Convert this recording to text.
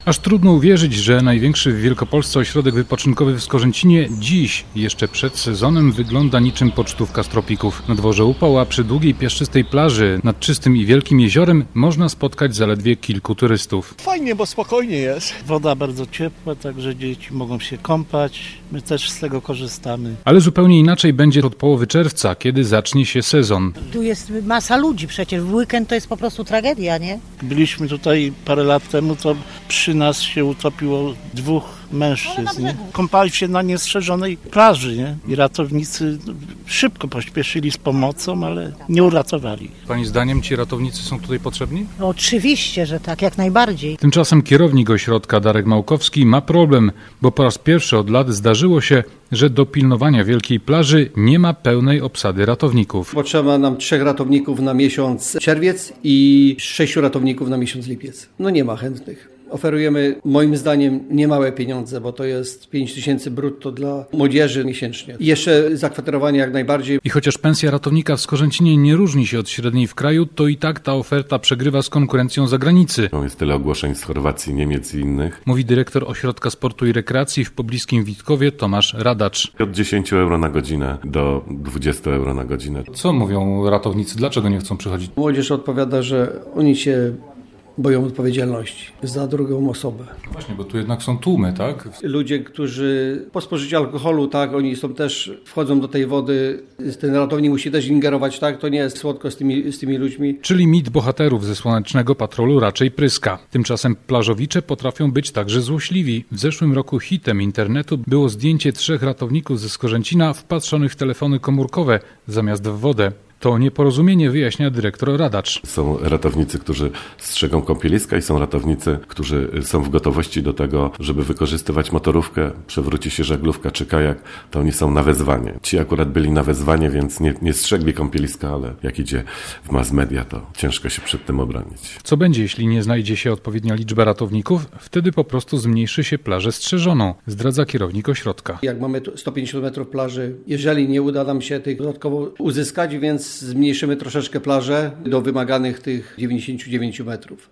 Aż trudno uwierzyć, że największy w Wielkopolsce ośrodek wypoczynkowy w Skorzęcinie dziś, jeszcze przed sezonem, wygląda niczym pocztówka z tropików. Na dworze upał, a przy długiej piaszczystej plaży nad czystym i wielkim jeziorem można spotkać zaledwie kilku turystów. Fajnie, bo spokojnie jest. Woda bardzo ciepła, także dzieci mogą się kąpać. My też z tego korzystamy. Ale zupełnie inaczej będzie od połowy czerwca, kiedy zacznie się sezon. Tu jest masa ludzi przecież, w weekend to jest po prostu tragedia, nie? Byliśmy tutaj parę lat temu, to przy nas się utopiło 2 mężczyzn. Nie? Kąpali się na niestrzeżonej plaży, nie? I ratownicy szybko pośpieszyli z pomocą, ale nie uratowali. Pani zdaniem ci ratownicy są tutaj potrzebni? No, oczywiście, że tak, jak najbardziej. Tymczasem kierownik ośrodka Darek Małkowski ma problem, bo po raz pierwszy od lat zdarzyło się, że do pilnowania wielkiej plaży nie ma pełnej obsady ratowników. Potrzeba nam 3 ratowników na miesiąc czerwiec i 6 ratowników na miesiąc lipiec. No nie ma chętnych. Oferujemy moim zdaniem niemałe pieniądze, bo to jest 5 000 brutto dla młodzieży miesięcznie. I jeszcze zakwaterowanie jak najbardziej. I chociaż pensja ratownika w Skorzęcinie nie różni się od średniej w kraju, to i tak ta oferta przegrywa z konkurencją z zagranicy. Jest tyle ogłoszeń z Chorwacji, Niemiec i innych. Mówi dyrektor Ośrodka Sportu i Rekreacji w pobliskim Witkowie Tomasz Radacz. Od 10 euro na godzinę do 20 euro na godzinę. Co mówią ratownicy? Dlaczego nie chcą przychodzić? Młodzież odpowiada, że oni się boją odpowiedzialności za drugą osobę. Właśnie, bo tu jednak są tłumy, tak? Ludzie, którzy po spożyciu alkoholu, tak, oni są też, wchodzą do tej wody, ten ratownik musi też ingerować, tak, to nie jest słodko z tymi ludźmi. Czyli mit bohaterów ze Słonecznego Patrolu raczej pryska. Tymczasem plażowicze potrafią być także złośliwi. W zeszłym roku hitem internetu było zdjęcie 3 ratowników ze Skorzęcina wpatrzonych w telefony komórkowe zamiast w wodę. To nieporozumienie wyjaśnia dyrektor Radacz. Są ratownicy, którzy strzegą kąpieliska i są ratownicy, którzy są w gotowości do tego, żeby wykorzystywać motorówkę, przewróci się żaglówka czy kajak, to oni są na wezwanie. Ci akurat byli na wezwanie, więc nie strzegli kąpieliska, ale jak idzie w mass media, to ciężko się przed tym obronić. Co będzie, jeśli nie znajdzie się odpowiednia liczba ratowników? Wtedy po prostu zmniejszy się plażę strzeżoną, zdradza kierownik ośrodka. Jak mamy 150 metrów plaży, jeżeli nie uda nam się tych dodatkowo uzyskać, więc zmniejszymy troszeczkę plażę do wymaganych tych 99 metrów.